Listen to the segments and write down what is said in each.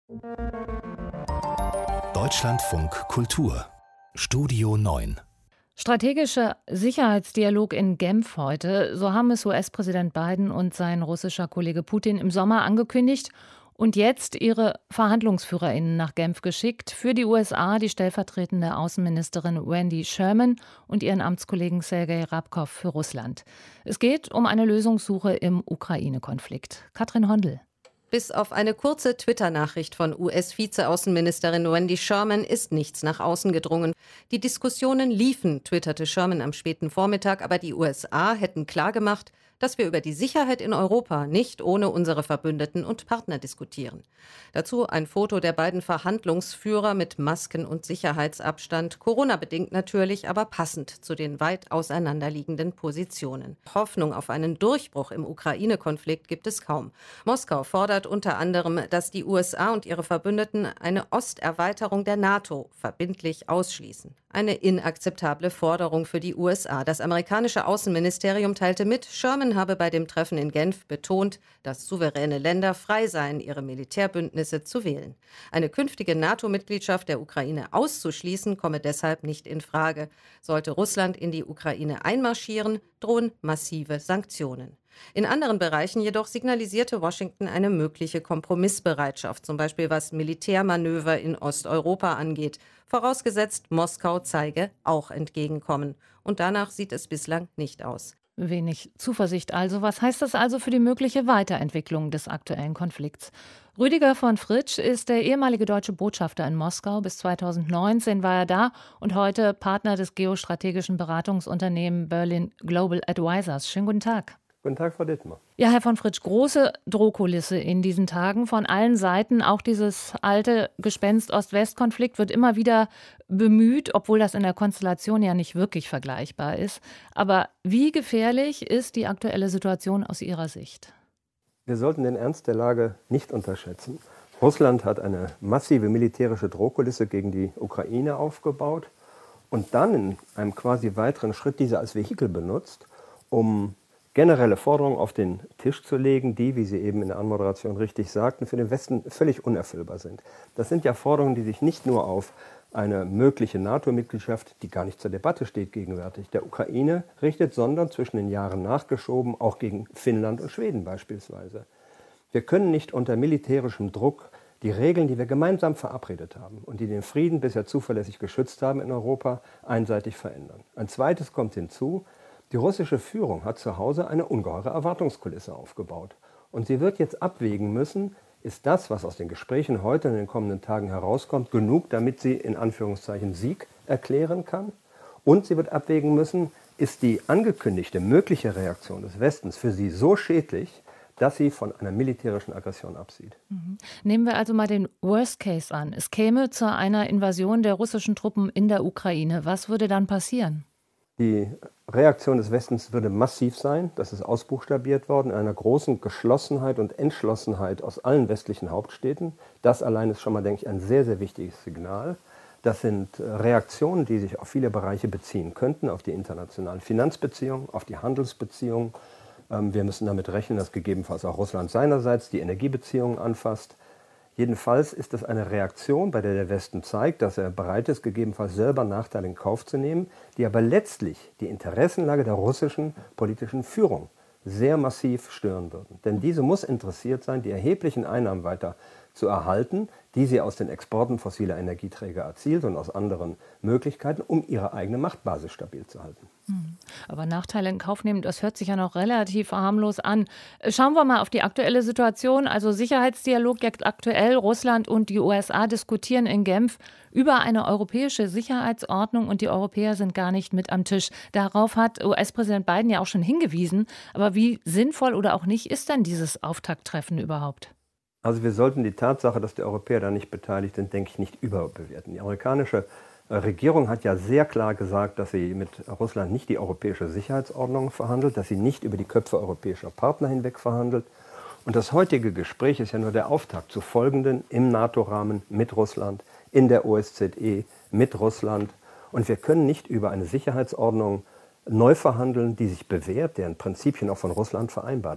Deutschlandfunk Kultur Studio 9 Strategischer Sicherheitsdialog in Genf heute, so haben es US-Präsident Biden und sein russischer Kollege Putin im Sommer angekündigt und jetzt ihre VerhandlungsführerInnen nach Genf geschickt. Für die USA die stellvertretende Außenministerin Wendy Sherman und ihren Amtskollegen Sergei Rabkow für Russland. Es geht um eine Lösungssuche im Ukraine-Konflikt. Katrin Hondel. Bis auf eine kurze Twitter-Nachricht von US-Vizeaußenministerin Wendy Sherman ist nichts nach außen gedrungen. Die Diskussionen liefen, twitterte Sherman am späten Vormittag, aber die USA hätten klargemacht, dass wir über die Sicherheit in Europa nicht ohne unsere Verbündeten und Partner diskutieren. Dazu ein Foto der beiden Verhandlungsführer mit Masken und Sicherheitsabstand, Corona-bedingt natürlich, aber passend zu den weit auseinanderliegenden Positionen. Hoffnung auf einen Durchbruch im Ukraine-Konflikt gibt es kaum. Moskau fordert unter anderem, dass die USA und ihre Verbündeten eine Osterweiterung der NATO verbindlich ausschließen. Eine inakzeptable Forderung für die USA. Das amerikanische Außenministerium teilte mit, Sherman habe bei dem Treffen in Genf betont, dass souveräne Länder frei seien, ihre Militärbündnisse zu wählen. Eine künftige NATO-Mitgliedschaft der Ukraine auszuschließen, komme deshalb nicht in Frage. Sollte Russland in die Ukraine einmarschieren, drohen massive Sanktionen. In anderen Bereichen jedoch signalisierte Washington eine mögliche Kompromissbereitschaft, zum Beispiel was Militärmanöver in Osteuropa angeht, vorausgesetzt Moskau zeige auch Entgegenkommen. Und danach sieht es bislang nicht aus. Wenig Zuversicht also. Was heißt das also für die mögliche Weiterentwicklung des aktuellen Konflikts? Rüdiger von Fritsch ist der ehemalige deutsche Botschafter in Moskau. Bis 2019 war er da und heute Partner des geostrategischen Beratungsunternehmens Berlin Global Advisors. Schönen guten Tag. Guten Tag, Frau Dittmar. Ja, Herr von Fritsch, große Drohkulisse in diesen Tagen von allen Seiten. Auch dieses alte Gespenst Ost-West-Konflikt wird immer wieder bemüht, obwohl das in der Konstellation ja nicht wirklich vergleichbar ist. Aber wie gefährlich ist die aktuelle Situation aus Ihrer Sicht? Wir sollten den Ernst der Lage nicht unterschätzen. Russland hat eine massive militärische Drohkulisse gegen die Ukraine aufgebaut und dann in einem quasi weiteren Schritt diese als Vehikel benutzt, um generelle Forderungen auf den Tisch zu legen, die, wie Sie eben in der Anmoderation richtig sagten, für den Westen völlig unerfüllbar sind. Das sind ja Forderungen, die sich nicht nur auf eine mögliche NATO-Mitgliedschaft, die gar nicht zur Debatte steht gegenwärtig, der Ukraine richtet, sondern zwischen den Jahren nachgeschoben, auch gegen Finnland und Schweden beispielsweise. Wir können nicht unter militärischem Druck die Regeln, die wir gemeinsam verabredet haben und die den Frieden bisher zuverlässig geschützt haben in Europa, einseitig verändern. Ein zweites kommt hinzu. Die russische Führung hat zu Hause eine ungeheure Erwartungskulisse aufgebaut. Und sie wird jetzt abwägen müssen, ist das, was aus den Gesprächen heute in den kommenden Tagen herauskommt, genug, damit sie in Anführungszeichen Sieg erklären kann? Und sie wird abwägen müssen, ist die angekündigte mögliche Reaktion des Westens für sie so schädlich, dass sie von einer militärischen Aggression absieht. Nehmen wir also mal den Worst Case an. Es käme zu einer Invasion der russischen Truppen in der Ukraine. Was würde dann passieren? Die Reaktion des Westens würde massiv sein, das ist ausbuchstabiert worden, in einer großen Geschlossenheit und Entschlossenheit aus allen westlichen Hauptstädten. Das allein ist schon mal, denke ich, ein sehr, sehr wichtiges Signal. Das sind Reaktionen, die sich auf viele Bereiche beziehen könnten, auf die internationalen Finanzbeziehungen, auf die Handelsbeziehungen. Wir müssen damit rechnen, dass gegebenenfalls auch Russland seinerseits die Energiebeziehungen anfasst. Jedenfalls ist es eine Reaktion, bei der der Westen zeigt, dass er bereit ist, gegebenenfalls selber Nachteile in Kauf zu nehmen, die aber letztlich die Interessenlage der russischen politischen Führung sehr massiv stören würden. Denn diese muss interessiert sein, die erheblichen Einnahmen weiter zu erhalten, die sie aus den Exporten fossiler Energieträger erzielt und aus anderen Möglichkeiten, um ihre eigene Machtbasis stabil zu halten. Aber Nachteile in Kauf nehmen, das hört sich ja noch relativ harmlos an. Schauen wir mal auf die aktuelle Situation. Also Sicherheitsdialog jetzt aktuell. Russland und die USA diskutieren in Genf über eine europäische Sicherheitsordnung und die Europäer sind gar nicht mit am Tisch. Darauf hat US-Präsident Biden ja auch schon hingewiesen. Aber wie sinnvoll oder auch nicht ist denn dieses Auftakttreffen überhaupt? Also wir sollten die Tatsache, dass die Europäer da nicht beteiligt sind, denke ich, nicht überbewerten. Die amerikanische Regierung hat ja sehr klar gesagt, dass sie mit Russland nicht die europäische Sicherheitsordnung verhandelt, dass sie nicht über die Köpfe europäischer Partner hinweg verhandelt. Und das heutige Gespräch ist ja nur der Auftakt zu folgenden im NATO-Rahmen mit Russland, in der OSZE mit Russland. Und wir können nicht über eine Sicherheitsordnung neu verhandeln, die sich bewährt, deren Prinzipien auch von Russland vereinbart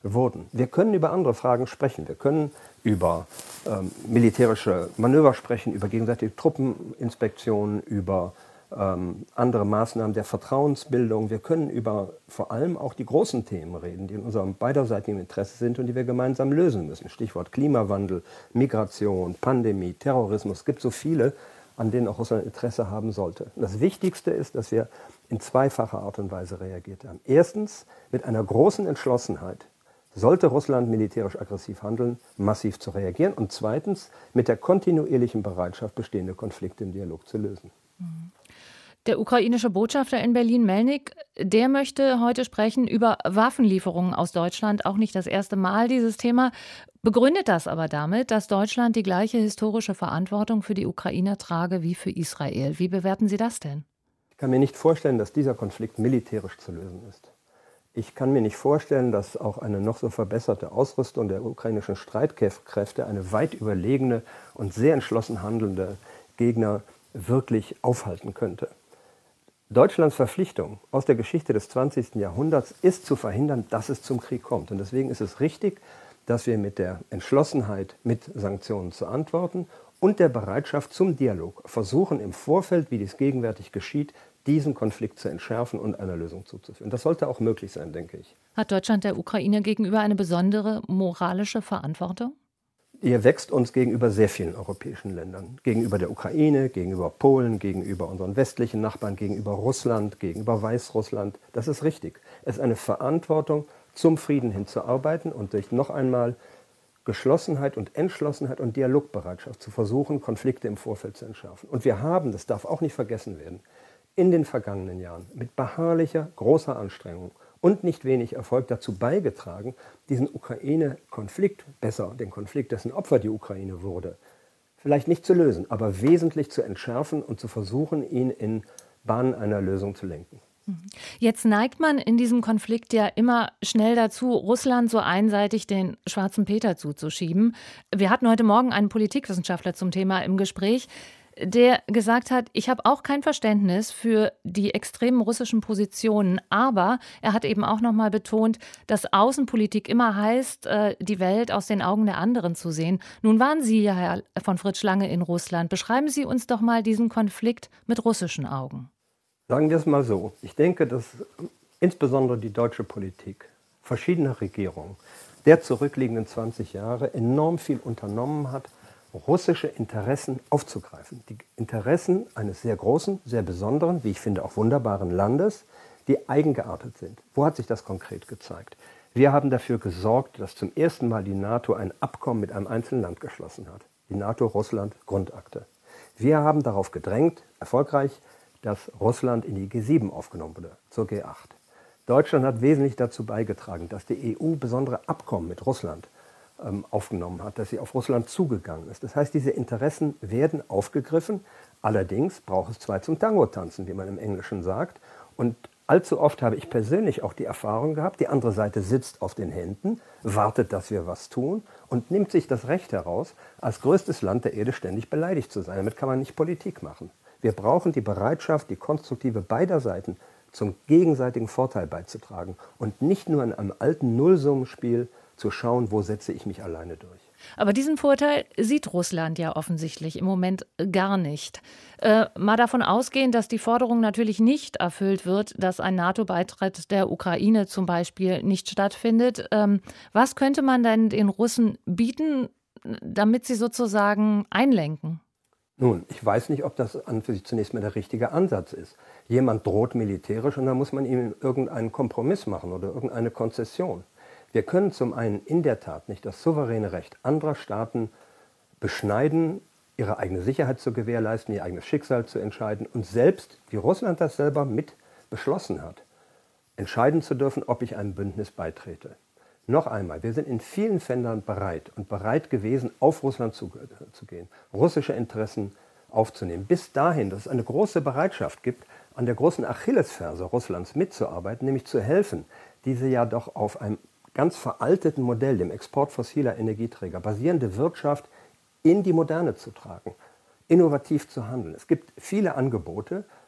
wurden. Wir können über andere Fragen sprechen. Wir können über militärische Manöver sprechen, über gegenseitige Truppeninspektionen, über andere Maßnahmen der Vertrauensbildung. Wir können über vor allem auch die großen Themen reden, die in unserem beiderseitigen Interesse sind und die wir gemeinsam lösen müssen. Stichwort Klimawandel, Migration, Pandemie, Terrorismus. Es gibt so viele, an denen auch Russland Interesse haben sollte. Und das Wichtigste ist, dass wir in zweifacher Art und Weise reagiert haben. Erstens mit einer großen Entschlossenheit, sollte Russland militärisch aggressiv handeln, massiv zu reagieren. Und zweitens mit der kontinuierlichen Bereitschaft, bestehende Konflikte im Dialog zu lösen. Der ukrainische Botschafter in Berlin, Melnik, der möchte heute sprechen über Waffenlieferungen aus Deutschland. Auch nicht das erste Mal dieses Thema. Begründet das aber damit, dass Deutschland die gleiche historische Verantwortung für die Ukrainer trage wie für Israel. Wie bewerten Sie das denn? Ich kann mir nicht vorstellen, dass dieser Konflikt militärisch zu lösen ist. Ich kann mir nicht vorstellen, dass auch eine noch so verbesserte Ausrüstung der ukrainischen Streitkräfte eine weit überlegene und sehr entschlossen handelnde Gegner wirklich aufhalten könnte. Deutschlands Verpflichtung aus der Geschichte des 20. Jahrhunderts ist zu verhindern, dass es zum Krieg kommt. Und deswegen ist es richtig, dass wir mit der Entschlossenheit, mit Sanktionen zu antworten und der Bereitschaft zum Dialog versuchen, im Vorfeld, wie dies gegenwärtig geschieht, diesen Konflikt zu entschärfen und einer Lösung zuzuführen. Das sollte auch möglich sein, denke ich. Hat Deutschland der Ukraine gegenüber eine besondere moralische Verantwortung? Ihr wächst uns gegenüber sehr vielen europäischen Ländern. Gegenüber der Ukraine, gegenüber Polen, gegenüber unseren westlichen Nachbarn, gegenüber Russland, gegenüber Weißrussland. Das ist richtig. Es ist eine Verantwortung, zum Frieden hinzuarbeiten und durch noch einmal Geschlossenheit und Entschlossenheit und Dialogbereitschaft zu versuchen, Konflikte im Vorfeld zu entschärfen. Und wir haben, das darf auch nicht vergessen werden, in den vergangenen Jahren mit beharrlicher, großer Anstrengung und nicht wenig Erfolg dazu beigetragen, diesen Ukraine-Konflikt, besser den Konflikt, dessen Opfer die Ukraine wurde, vielleicht nicht zu lösen, aber wesentlich zu entschärfen und zu versuchen, ihn in Bahnen einer Lösung zu lenken. Jetzt neigt man in diesem Konflikt ja immer schnell dazu, Russland so einseitig den schwarzen Peter zuzuschieben. Wir hatten heute Morgen einen Politikwissenschaftler zum Thema im Gespräch, der gesagt hat, ich habe auch kein Verständnis für die extremen russischen Positionen, aber er hat eben auch noch mal betont, dass Außenpolitik immer heißt, die Welt aus den Augen der anderen zu sehen. Nun waren Sie ja, Herr von Fritsch, lange in Russland. Beschreiben Sie uns doch mal diesen Konflikt mit russischen Augen. Sagen wir es mal so. Ich denke, dass insbesondere die deutsche Politik, verschiedene Regierungen der zurückliegenden 20 Jahre enorm viel unternommen hat, russische Interessen aufzugreifen. Die Interessen eines sehr großen, sehr besonderen, wie ich finde auch wunderbaren Landes, die eigengeartet sind. Wo hat sich das konkret gezeigt? Wir haben dafür gesorgt, dass zum ersten Mal die NATO ein Abkommen mit einem einzelnen Land geschlossen hat. Die NATO-Russland-Grundakte. Wir haben darauf gedrängt, erfolgreich, dass Russland in die G7 aufgenommen wurde, zur G8. Deutschland hat wesentlich dazu beigetragen, dass die EU besondere Abkommen mit Russland aufgenommen hat, dass sie auf Russland zugegangen ist. Das heißt, diese Interessen werden aufgegriffen. Allerdings braucht es zwei zum Tango tanzen, wie man im Englischen sagt. Und allzu oft habe ich persönlich auch die Erfahrung gehabt, die andere Seite sitzt auf den Händen, wartet, dass wir was tun und nimmt sich das Recht heraus, als größtes Land der Erde ständig beleidigt zu sein. Damit kann man nicht Politik machen. Wir brauchen die Bereitschaft, die konstruktive beider Seiten zum gegenseitigen Vorteil beizutragen und nicht nur in einem alten Nullsummenspiel zu schauen, wo setze ich mich alleine durch. Aber diesen Vorteil sieht Russland ja offensichtlich im Moment gar nicht. Mal davon ausgehen, dass die Forderung natürlich nicht erfüllt wird, dass ein NATO-Beitritt der Ukraine zum Beispiel nicht stattfindet. Was könnte man denn den Russen bieten, damit sie sozusagen einlenken? Nun, ich weiß nicht, ob das an für sich zunächst mal der richtige Ansatz ist. Jemand droht militärisch und dann muss man ihm irgendeinen Kompromiss machen oder irgendeine Konzession. Wir können zum einen in der Tat nicht das souveräne Recht anderer Staaten beschneiden, ihre eigene Sicherheit zu gewährleisten, ihr eigenes Schicksal zu entscheiden und selbst, wie Russland das selber mit beschlossen hat, entscheiden zu dürfen, ob ich einem Bündnis beitrete. Noch einmal, wir sind in vielen Fällen bereit gewesen, auf Russland zu gehen, russische Interessen aufzunehmen. Bis dahin, dass es eine große Bereitschaft gibt, an der großen Achillesferse Russlands mitzuarbeiten, nämlich zu helfen, diese ja doch auf einem ganz veralteten Modell, dem Export fossiler Energieträger, basierende Wirtschaft in die Moderne zu tragen, innovativ zu handeln. Es gibt viele Angebote,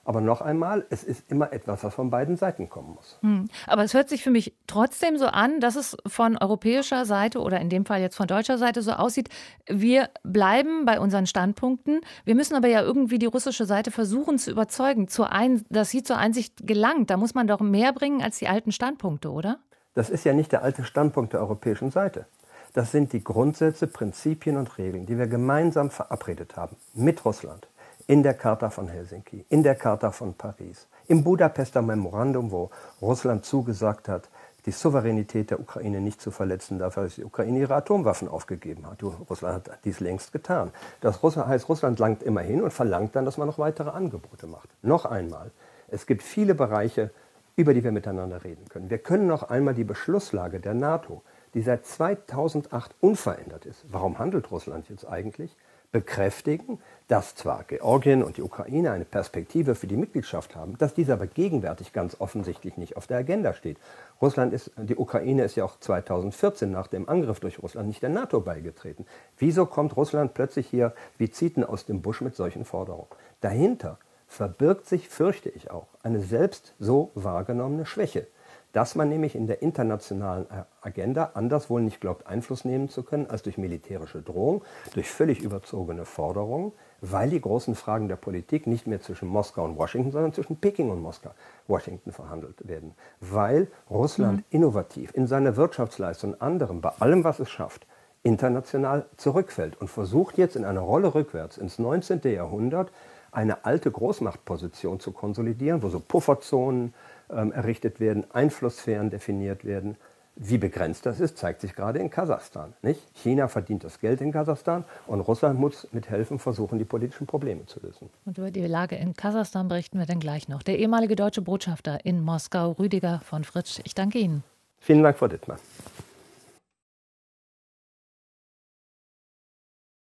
Aber noch einmal, es ist immer etwas, was von beiden Seiten kommen muss. Aber es hört sich für mich trotzdem so an, dass es von europäischer Seite oder in dem Fall jetzt von deutscher Seite so aussieht, wir bleiben bei unseren Standpunkten. Wir müssen aber ja irgendwie die russische Seite versuchen zu überzeugen, dass sie zur Einsicht gelangt. Da muss man doch mehr bringen als die alten Standpunkte, oder? Das ist ja nicht der alte Standpunkt der europäischen Seite. Das sind die Grundsätze, Prinzipien und Regeln, die wir gemeinsam verabredet haben mit Russland. In der Charta von Helsinki, in der Charta von Paris, im Budapester Memorandum, wo Russland zugesagt hat, die Souveränität der Ukraine nicht zu verletzen, dafür, dass die Ukraine ihre Atomwaffen aufgegeben hat. Russland hat dies längst getan. Das heißt, Russland langt immer hin und verlangt dann, dass man noch weitere Angebote macht. Noch einmal, es gibt viele Bereiche, über die wir miteinander reden können. Wir können noch einmal die Beschlusslage der NATO, die seit 2008 unverändert ist, warum handelt Russland jetzt eigentlich, bekräftigen, dass zwar Georgien und die Ukraine eine Perspektive für die Mitgliedschaft haben, dass diese aber gegenwärtig ganz offensichtlich nicht auf der Agenda steht. Die Ukraine ist ja auch 2014 nach dem Angriff durch Russland nicht der NATO beigetreten. Wieso kommt Russland plötzlich hier wie Zieten aus dem Busch mit solchen Forderungen? Dahinter verbirgt sich, fürchte ich auch, eine selbst so wahrgenommene Schwäche. Dass man nämlich in der internationalen Agenda anders wohl nicht glaubt, Einfluss nehmen zu können, als durch militärische Drohung, durch völlig überzogene Forderungen, weil die großen Fragen der Politik nicht mehr zwischen Moskau und Washington, sondern zwischen Peking und Washington verhandelt werden. Weil Russland innovativ in seiner Wirtschaftsleistung und anderem, bei allem, was es schafft, international zurückfällt und versucht jetzt in einer Rolle rückwärts ins 19. Jahrhundert eine alte Großmachtposition zu konsolidieren, wo so Pufferzonen errichtet werden, Einflusssphären definiert werden. Wie begrenzt das ist, zeigt sich gerade in Kasachstan. Nicht? China verdient das Geld in Kasachstan und Russland muss mit helfen versuchen, die politischen Probleme zu lösen. Und über die Lage in Kasachstan berichten wir dann gleich noch. Der ehemalige deutsche Botschafter in Moskau, Rüdiger von Fritsch. Ich danke Ihnen. Vielen Dank, Frau Dittmann.